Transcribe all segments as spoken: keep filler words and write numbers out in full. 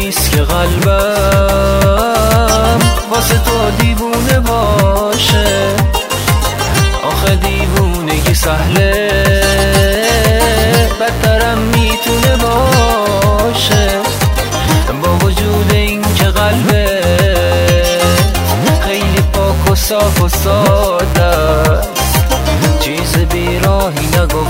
نیست که قلبم واسه تو دیوونه باشه. آخه دیوونگی سهله، بدترم میتونه باشه. با وجود این که قلبه خیلی پاک و صاف و ساده است، چیز بیراهی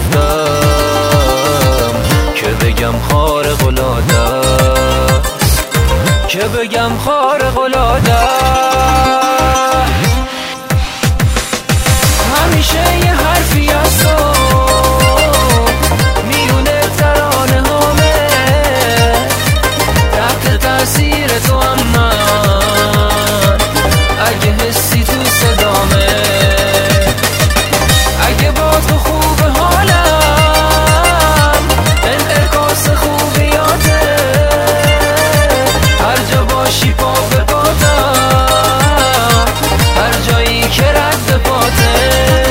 نگفتم که بگم خارق العاده است، که بگم خارق العاده است. همیشه یه حرفی از تو میونه ترانه هامه، تحت تاثیر تو هم من اگه حسی تو صدامه. اگه با تو خوب حالم انعکاس خوبیاته، هر جا باشی پا به پاتم، هر جایی که رد پاته،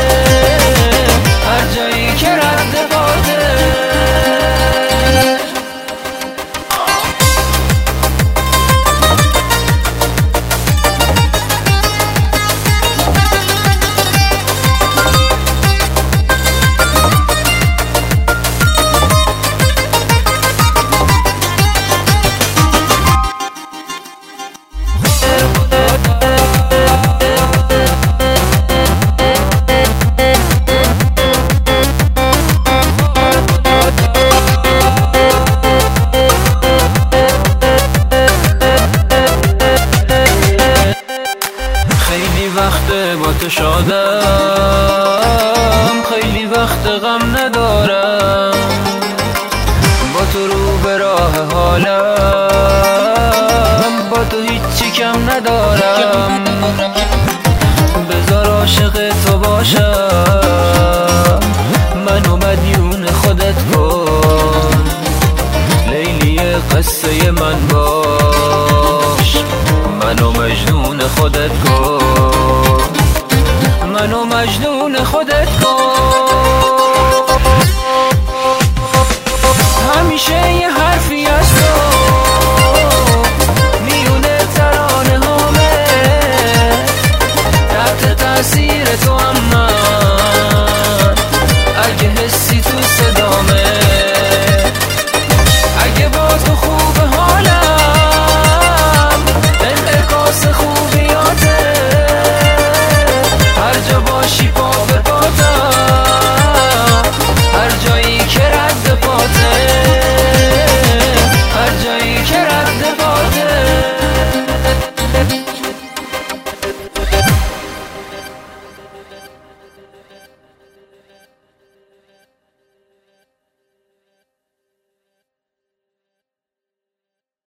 هر جایی که رد پاته. خیلی وقت با تو شادم، خیلی وقت غم ندارم، با تو رو به راه حالم، با تو هیچی کم ندارم. بذار عاشق تو باشم، منو مدیون خودت کن، لیلی قصه من باش، منو مجنون خودت کن، منو مجنون خودت کن.